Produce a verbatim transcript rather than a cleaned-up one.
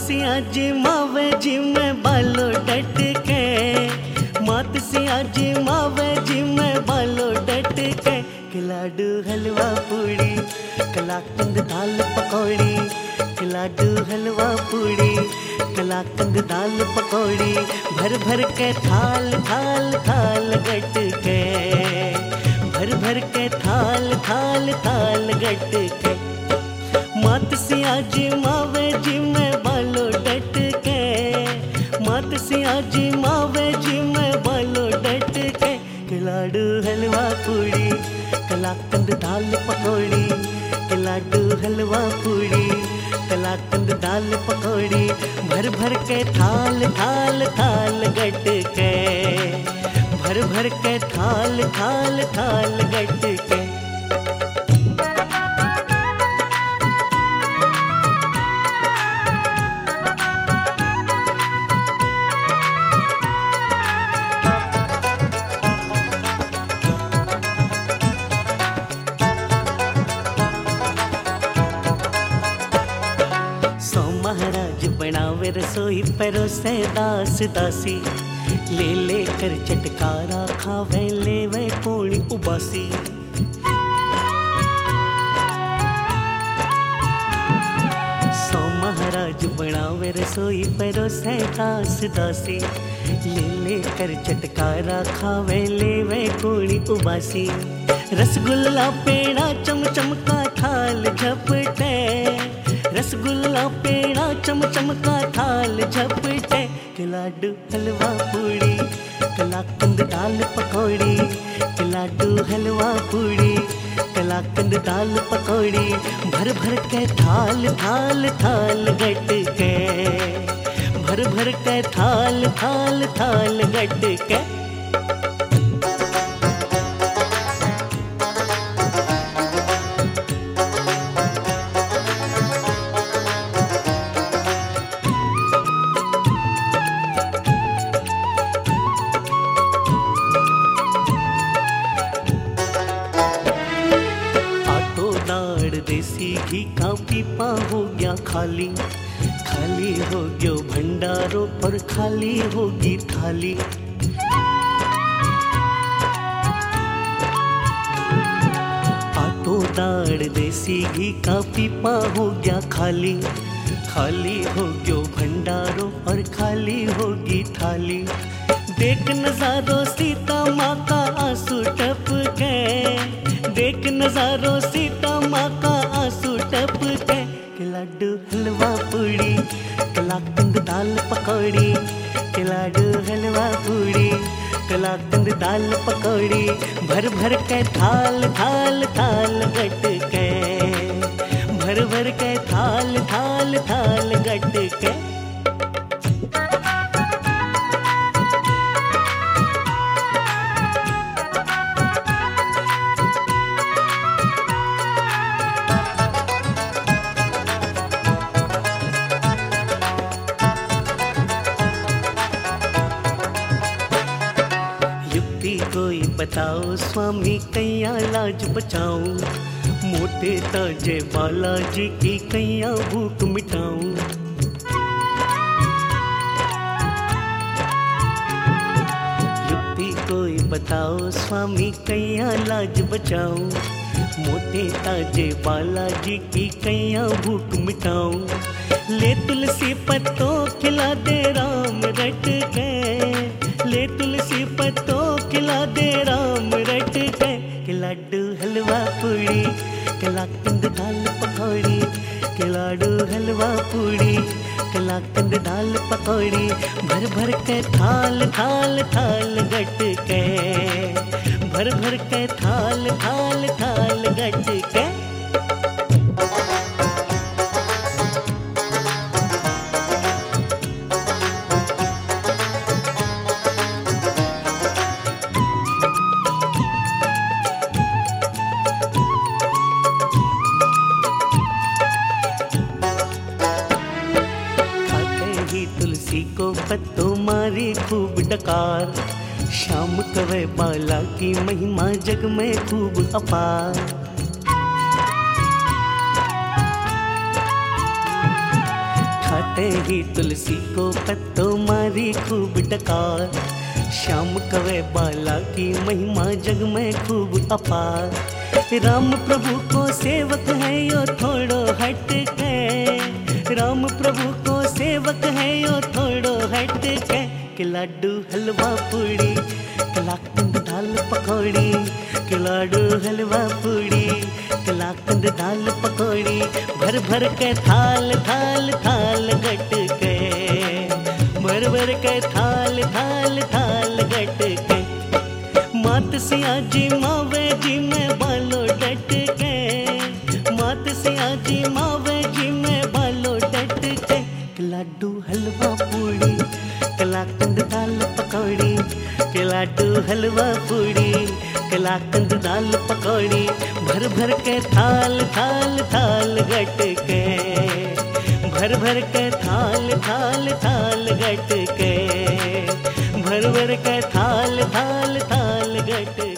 सी आज मावे जी में बालो डट के, मात सी आज मावे जी में बालो डट के। खिलाडू हलवा पूड़ी कलाकंद दाल पकौड़ी, खिलाडू हलवा पूड़ी कलाकंद दाल पकौड़ी। भर भर के थाल थाल थाल गट के, भर भर के थाल थाल थाल गट के। मात सी आज मावे जी में बालो डट के, मात सी आज मावे जी में बालो डट के। खिलाडू हलवा पूड़ी कलाकंद दाल पकौड़ी, खिलाडू हलवा पूड़ी कलाकंद दाल पकौड़ी। भर भर के थाल थाल थाल गट के, भर भर के थाल थाल थाल गट के। महाराज बनावे रसोई परोसे दास दासी, ले ले कर चटकारा खावे लेवे पूरी उबासी। सो महाराज बनावे रसोई परोसे दास दासी, ले ले कर चटकारा खावे लेवे पूरी उबासी। रसगुल्ला पेड़ा चमचम का थाल झपटे, रसगुल्ला पेड़ा चमचम का थाल झपटे। खिलाडू हलवा पूड़ी कलाकंद दाल पकौड़ी, खिलाडू हलवा पूड़ी कलाकंद दाल पकौड़ी। भर भर के थाल थाल थाल गट के, भर भर के थाल थाल थाल गट के। देसी घी का पीपा हो गया खाली, खाली हो गयो भंडारों पर खाली होगी थाली। आटो दाढ़ देसी घी का पीपा हो गया खाली, खाली हो गयो भंडारों और खाली होगी थाली। देख नजारो सीता माँ का आंसू टपके, देख नजारो सीता माँ का आंसू टपके। खिलाडू हलवा पूड़ी कलाकंद दाल पकौड़ी, खिलाडू हलवा पूड़ी कलाकंद दाल पकौड़ी। भर भर के थाल थाल थाल गट के, भर भर के थाल थाल थाल गट के। कोई बताओ स्वामी कैया लाज बचाऊं, मोटे ताजे बालाजी की कैया भूख मिटाऊं। युक्ति कोई बताओ स्वामी कैया लाज बचाऊं, मोटे ताजे बालाजी की कैया भूख मिटाऊं। ले तुलसी पत्तों खिला दे राम रट के, ले तुलसी पत्तों खिला दे राम रट के। खिलाडू हलवा पूड़ी कलाकंद दाल पकौड़ी, खिलाडू हलवा पूड़ी कलाकंद दाल पकौड़ी। भर भर के थाल थाल थाल गट के, भर भर के थाल थाल थाल गट के। तुलसी को पत्तों मारी खूब डकार, शाम कवे बाला की महिमा जग में खूब अपार। खाते चढ़ते ही तुलसी को पत्तों मारी खूब डकार। श्याम कवे बाला की महिमा जग में खूब अपार। राम प्रभु को सेवक है यो थोड़ो हट के, राम प्रभु को सेवक है यो थोड़ो हट के। के लाडू हलवा पूड़ी, कलाकंद दाल पकौड़ी, के लाडू हलवा पूड़ी, कलाकंद दाल पकौड़ी, भर भर के थाल थाल थाल गट के, भर भर के थाल थाल थाल गट के। मात सिया जी मावे जी में बालो डट के, मात सिया जी मावे जी में बालो डट के। लाडू हलवा पूड़ी, कलाकंद दाल पकौड़ी, के लाडू हलवा पूड़ी, कलाकंद दाल पकौड़ी, भर भर के थाल थाल थाल गट के, भर भर के थाल थाल थाल गट के, भर भर के थाल थाल थाल गट